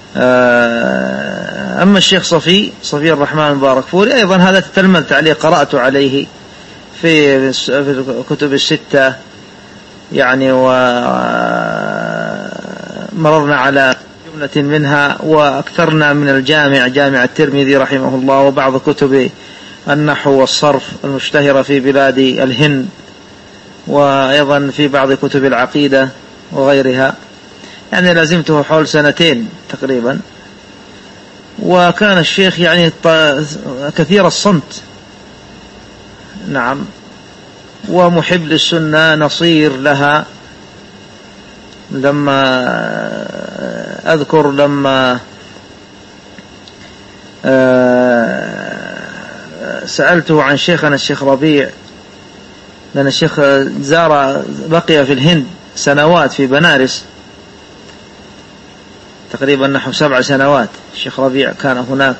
أما الشيخ صفي الرحمن المباركفوري أيضا هذا تتلمذت عليه، قرأت عليه في الكتب الستة يعني، ومررنا على جملة منها، وأكثرنا من جامع الترمذي رحمه الله، وبعض كتب النحو والصرف المشتهرة في بلاد الهند، وأيضا في بعض كتب العقيدة وغيرها. يعني لازمته حول 2 تقريبا. وكان الشيخ يعني كثير الصمت، نعم، ومحب للسنة، نصير لها. لما أذكر لما سألته عن شيخنا الشيخ ربيع، لأن الشيخ بقي في الهند سنوات في بنارس، تقريبا نحو 7 سنوات الشيخ ربيع كان هناك.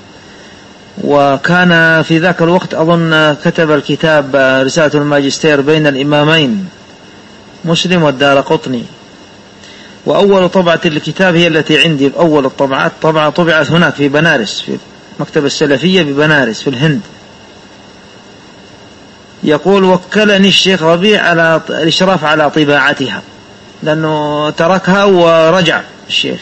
وكان في ذاك الوقت أظن كتب الكتاب رسالة الماجستير بين الإمامين مسلم والدارقطني، وأول طبعة الكتاب هي التي عندي، أول الطبعات طبعت هناك في بنارس في مكتبة السلفية ببنارس في الهند. يقول: وكلني الشيخ ربيع على الإشراف على طباعتها، لأنه تركها ورجع الشيخ،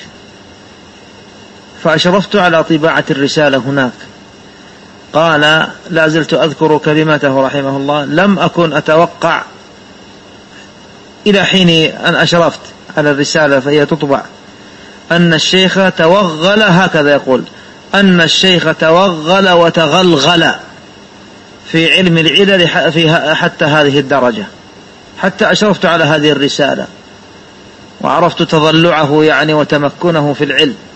فأشرفت على طباعة الرسالة هناك. قال: لا زلت أذكر كلمته رحمه الله: لم أكن أتوقع إلى حين أن أشرفت على الرسالة فهي تطبع أن الشيخ توغل، هكذا يقول، أن الشيخ توغل وتغلغل في علم العلل حتى هذه الدرجة، حتى أشرفت على هذه الرسالة وعرفت تضلعه يعني وتمكنه في العلم.